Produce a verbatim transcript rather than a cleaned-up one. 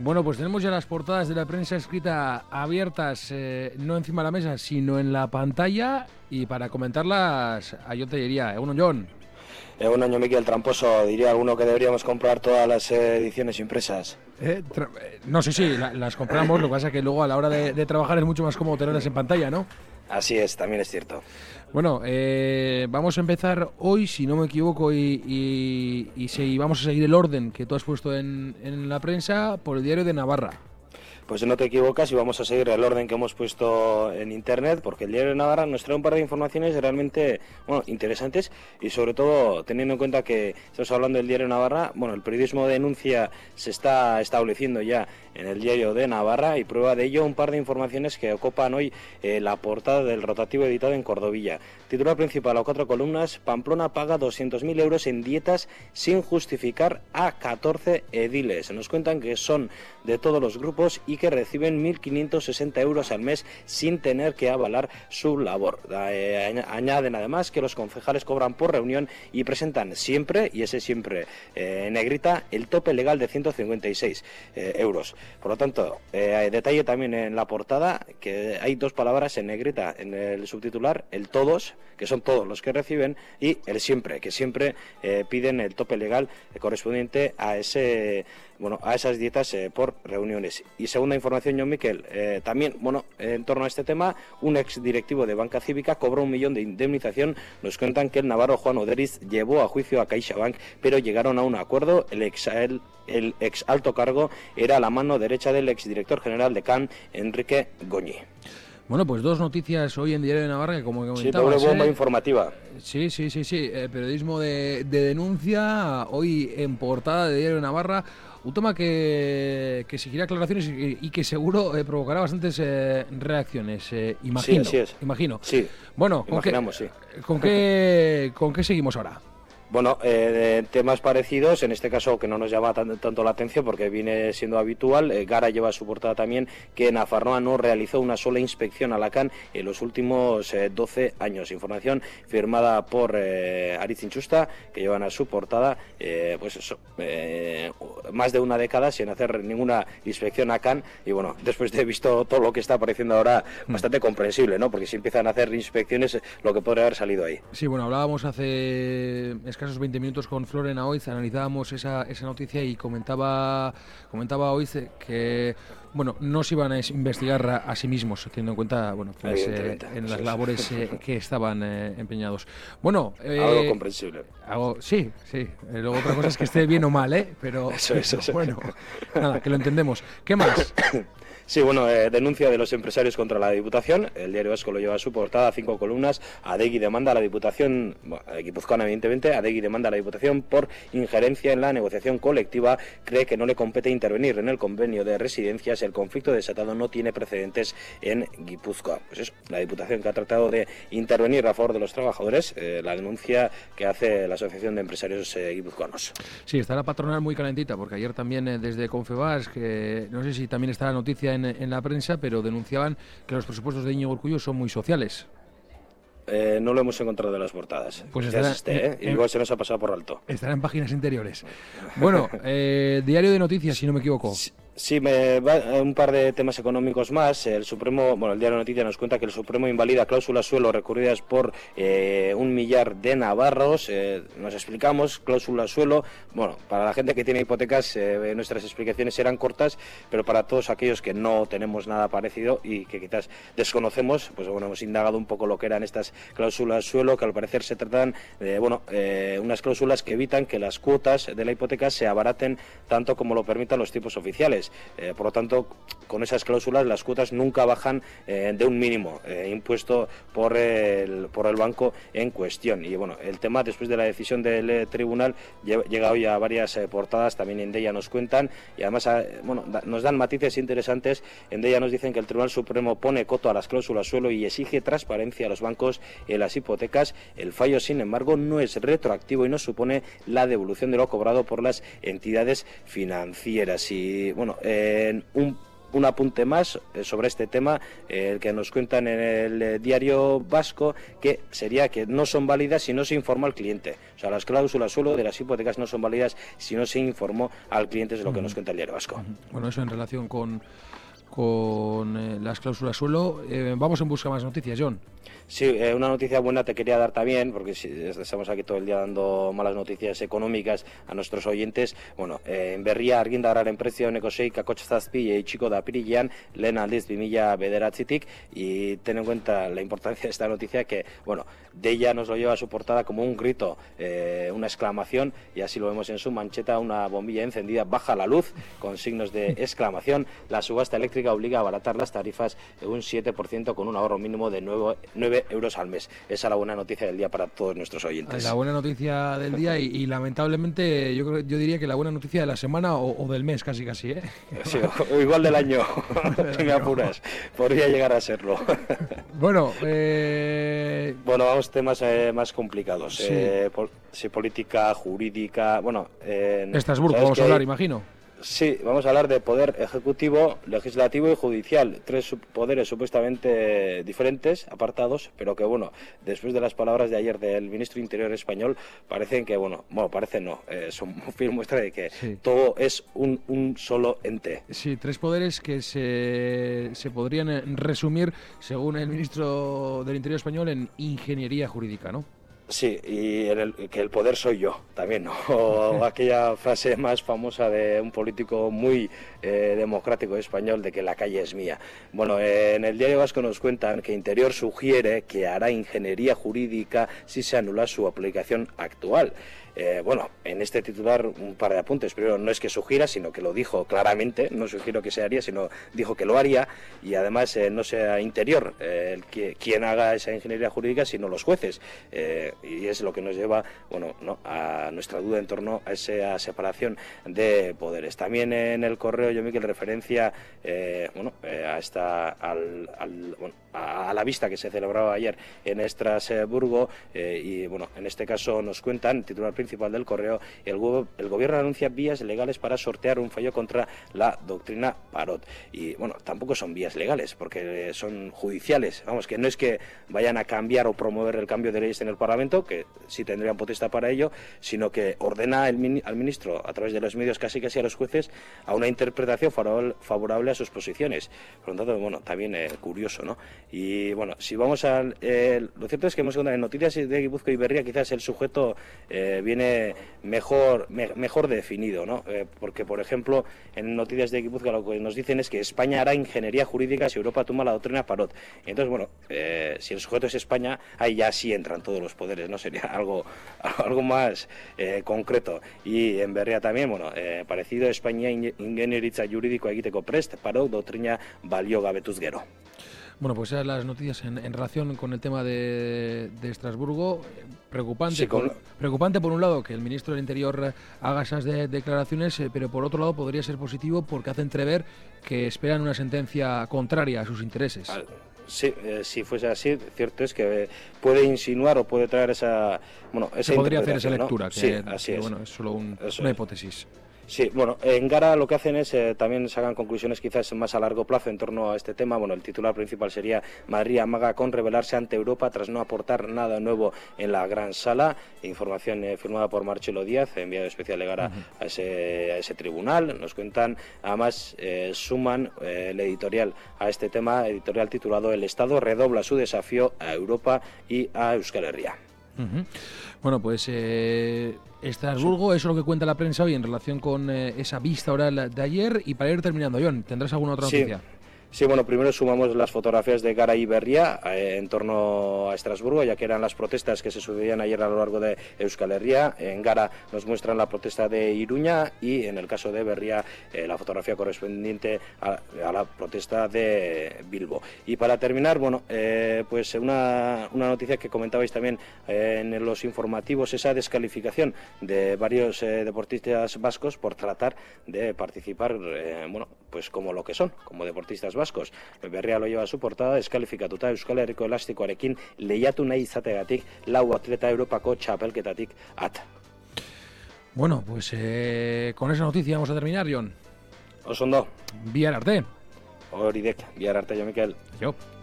Bueno, pues tenemos ya las portadas de la prensa escrita abiertas, eh, no encima de la mesa, sino en la pantalla, y para comentarlas a Jon Tellería. Egunon, Jon. Un año Miquel Tramposo, diría alguno que deberíamos comprar todas las ediciones impresas. Eh, tra- no, sí, sí, la, las compramos, lo que pasa es que luego a la hora de, de trabajar es mucho más cómodo tenerlas en pantalla, ¿no? Así es, también es cierto. Bueno, eh, vamos a empezar hoy, si no me equivoco, y, y, y, se, y vamos a seguir el orden que tú has puesto en, en la prensa por el Diario de Navarra. Pues no te equivocas y vamos a seguir el orden que hemos puesto en internet, porque el Diario de Navarra nos trae un par de informaciones realmente bueno, interesantes, y sobre todo teniendo en cuenta que estamos hablando del Diario de Navarra. Bueno, el periodismo de denuncia se está estableciendo ya en el Diario de Navarra, y prueba de ello un par de informaciones que ocupan hoy eh, la portada del rotativo editado en Cordovilla. Titular principal a cuatro columnas: Pamplona paga doscientos mil euros en dietas sin justificar a catorce ediles. Nos cuentan que son de todos los grupos y que reciben mil quinientos sesenta euros al mes sin tener que avalar su labor. Eh, añaden además que los concejales cobran por reunión y presentan siempre, y ese siempre eh, en negrita, el tope legal de ciento cincuenta y seis eh, euros. Por lo tanto, eh, hay detalle también en la portada que hay dos palabras en negrita en el subtitular: el todos, que son todos los que reciben, y el siempre, que siempre eh, piden el tope legal eh, correspondiente a ese bueno a esas dietas eh, por reuniones. Y segunda información, Jon Miquel, eh, también bueno en torno a este tema, un ex directivo de Banca Cívica cobró un millón de indemnización. Nos cuentan que el navarro Juan Oderiz llevó a juicio a CaixaBank, pero llegaron a un acuerdo. El ex, el, el ex alto cargo era la mano derecha del ex director general de C A N, Enrique Goñi. Bueno, pues dos noticias hoy en Diario de Navarra que, como comentabas, sí, doble bomba ¿eh? informativa. Sí, sí, sí, sí. Eh, periodismo de, de denuncia, hoy en portada de Diario de Navarra. Un tema que, que exigirá aclaraciones y, y que seguro eh, provocará bastantes eh, reacciones. Eh, imagino. Sí, así es. Imagino. Sí. Bueno, ¿con qué, sí. ¿con qué, ¿con qué seguimos ahora? Bueno, eh, temas parecidos, en este caso que no nos llama tan, tanto la atención porque viene siendo habitual. eh, Gara lleva su portada también que Nafarroa no realizó una sola inspección a la C A N en los últimos eh, doce años. Información firmada por eh, Aritz Inchusta, que llevan a su portada eh, pues eso, eh, más de una década sin hacer ninguna inspección a C A N, y bueno, después de visto todo lo que está apareciendo ahora, bastante comprensible, ¿no? Porque si empiezan a hacer inspecciones, lo que podría haber salido ahí. Sí, bueno, hablábamos hace escasos veinte minutos con Florena Oiz, analizábamos esa, esa noticia y comentaba comentaba Oiz que bueno, no se iban a investigar a, a sí mismos, teniendo en cuenta bueno, pues, eh, en las labores eh, que estaban eh, empeñados. Bueno, eh, algo comprensible. Algo, sí, sí. Eh, luego otra cosa es que esté bien o mal, ¿eh? Pero eso, eso, eso. Bueno, nada, que lo entendemos. ¿Qué más? Sí, bueno, eh, denuncia de los empresarios contra la Diputación. El Diario Vasco lo lleva a su portada, cinco columnas. Adegi demanda a la Diputación, bueno, guipuzcoana evidentemente, Adegi demanda a la Diputación por injerencia en la negociación colectiva. Cree que no le compete intervenir en el convenio de residencias. El conflicto desatado no tiene precedentes en Guipúzcoa. Pues eso, la Diputación que ha tratado de intervenir a favor de los trabajadores, eh, la denuncia que hace la Asociación de Empresarios eh, Guipuzcoanos. Sí, está la patronal muy calentita, porque ayer también eh, desde Confebas, que no sé si también está la noticia En, en la prensa, pero denunciaban que los presupuestos de Íñigo Urkullu son muy sociales. Eh, no lo hemos encontrado en las portadas. Pues estará, esté, ¿eh? Y igual se nos ha pasado por alto. Estará en páginas interiores. Bueno, eh, Diario de Noticias, si no me equivoco. Sí. Sí, me va un par de temas económicos más. El Supremo, bueno, el Diario de Noticias nos cuenta que el Supremo invalida cláusulas suelo recurridas por eh, un millar de navarros. Eh, nos explicamos, cláusulas suelo. Bueno, para la gente que tiene hipotecas, eh, nuestras explicaciones eran cortas, pero para todos aquellos que no tenemos nada parecido y que quizás desconocemos, pues bueno, hemos indagado un poco lo que eran estas cláusulas suelo, que al parecer se tratan de, bueno, eh, unas cláusulas que evitan que las cuotas de la hipoteca se abaraten tanto como lo permitan los tipos oficiales. Eh, por lo tanto, con esas cláusulas las cuotas nunca bajan eh, de un mínimo eh, impuesto por el, por el banco en cuestión. Y bueno, el tema, después de la decisión del eh, tribunal, llega hoy a varias eh, portadas, también en Deia nos cuentan, y además eh, bueno, da, nos dan matices interesantes. En Deia nos dicen que el Tribunal Supremo pone coto a las cláusulas suelo y exige transparencia a los bancos en las hipotecas. El fallo, sin embargo, no es retroactivo y no supone la devolución de lo cobrado por las entidades financieras. Y bueno, en un un apunte más eh, sobre este tema, eh, el que nos cuentan en el eh, diario vasco, que sería que no son válidas si no se informa al cliente. O sea, las cláusulas suelo de las hipotecas no son válidas si no se informó al cliente, es lo que nos cuenta el diario vasco. Bueno, eso en relación con, con eh, las cláusulas suelo. Eh, vamos en busca de más noticias, John. Sí, eh, una noticia buena te quería dar también, porque si estamos aquí todo el día dando malas noticias económicas a nuestros oyentes. Bueno, eh, en berria argindarraren prezioeneko sei koma zazpi jaitsiko da apirilean, lehen aldiz bi mila bederatzitik, y ten en cuenta la importancia de esta noticia que, bueno, de ella nos lo lleva a su portada como un grito, eh, una exclamación, y así lo vemos en su mancheta, una bombilla encendida, baja la luz, con signos de exclamación. La subasta eléctrica obliga a abaratar las tarifas un siete por ciento con un ahorro mínimo de nueve euros al mes. Esa es la buena noticia del día para todos nuestros oyentes. La buena noticia del día y, y lamentablemente yo creo, yo diría que la buena noticia de la semana o, o del mes, casi casi, ¿eh? Sí, o igual del año, si me apuras. Podría llegar a serlo. Bueno, eh... bueno, vamos a temas eh, más complicados. Sí. Eh, pol sí, política, jurídica, bueno... Eh, Estrasburgo, vamos a hablar, hay... imagino. Sí, vamos a hablar de poder ejecutivo, legislativo y judicial. Tres poderes supuestamente diferentes, apartados, pero que, bueno, después de las palabras de ayer del ministro Interior español, parecen que, bueno, bueno, parecen no, eh, son fiel muestra de que sí. todo es un, un solo ente. Sí, tres poderes que se, se podrían resumir, según el ministro del Interior español, en ingeniería jurídica, ¿no? Sí, y en el, que el poder soy yo, también, ¿no? O aquella frase más famosa de un político muy eh, democrático español de que la calle es mía. Bueno, eh, en el diario vasco nos cuentan que Interior sugiere que hará ingeniería jurídica si se anula su aplicación actual. Eh, bueno, en este titular un par de apuntes. Primero, no es que sugiera, sino que lo dijo claramente. No sugiero que se haría, sino dijo que lo haría. Y además eh, no sea Interior eh, el que, quien haga esa ingeniería jurídica, sino los jueces. Eh, y es lo que nos lleva, bueno, no, a nuestra duda en torno a esa separación de poderes. También en el correo, yo Miquel, referencia eh, bueno, eh, a esta al, al, bueno, a la vista que se celebraba ayer en Estrasburgo eh, y bueno, en este caso nos cuentan, titular principal del correo, el, go el gobierno anuncia vías legales para sortear un fallo contra la doctrina Parot. Y bueno, tampoco son vías legales, porque son judiciales. Vamos, que no es que vayan a cambiar o promover el cambio de leyes en el Parlamento, que sí tendrían potestad para ello, sino que ordena el min al ministro, a través de los medios, casi casi a los jueces, a una interpretación favorable, favorable a sus posiciones. Por lo tanto, bueno, también eh, curioso, ¿no? Y bueno, si vamos al... Eh, lo cierto es que hemos en noticias de Guipúzcoa y Berria quizás el sujeto eh, viene mejor me, mejor definido, ¿no? Eh, porque, por ejemplo, en noticias de Guipúzcoa lo que nos dicen es que España hará ingeniería jurídica si Europa toma la doctrina Parot. Y entonces, bueno, eh, si el sujeto es España, ahí ya sí entran todos los poderes, ¿no? Sería algo, algo más eh, concreto. Y en Berria también, bueno, eh, parecido, España ingenieritza jurídico egiteko prest, Parot doctrina balio gabetuz gero. Bueno, pues esas las noticias en, en relación con el tema de, de Estrasburgo. Preocupante, sí, con... por, preocupante por un lado que el ministro del Interior haga esas de, declaraciones, eh, pero por otro lado podría ser positivo porque hace entrever que esperan una sentencia contraria a sus intereses. Al... Sí, eh, si fuese así, cierto es que puede insinuar o puede traer esa, bueno, esa Se podría hacer esa lectura, ¿no? que, sí, así que es. Bueno, es solo un, Eso una es. hipótesis. Sí, bueno, en Gara lo que hacen es eh, también sacan conclusiones quizás más a largo plazo en torno a este tema. Bueno, el titular principal sería Madrid amaga con rebelarse ante Europa tras no aportar nada nuevo en la gran sala. Información eh, firmada por Marcelo Díaz, enviado especial de Gara uh-huh. a, ese, a ese tribunal. Nos cuentan, además eh, suman eh, el editorial a este tema, editorial titulado El Estado redobla su desafío a Europa y a Euskal Herria. Uh-huh. Bueno, pues eh, Estrasburgo, eso es lo que cuenta la prensa hoy en relación con eh, esa vista oral de ayer. Y para ir terminando, John, ¿tendrás alguna otra noticia? Sí. Sí, bueno, primero sumamos las fotografías de Gara y Berria eh, en torno a Estrasburgo, ya que eran las protestas que se sucedían ayer a lo largo de Euskal Herria. En Gara nos muestran la protesta de Iruña y en el caso de Berria eh, la fotografía correspondiente a, a la protesta de Bilbo. Y para terminar, bueno, eh, pues una, una noticia que comentabais también eh, en los informativos, esa descalificación de varios eh, deportistas vascos por tratar de participar, eh, bueno, pues como lo que son, como deportistas vascos. Vascos. Berria lo lleva a su portada, descalificatuta Euskal Herriko elastikoarekin lehiatu nahi izategatik lau atleta Europako txapelketatik at. Bueno, pues eh, con esa noticia vamos a terminar, John. Osondo. Bihar arte. Oridek, bihar arte, Jo Mikel. Jo.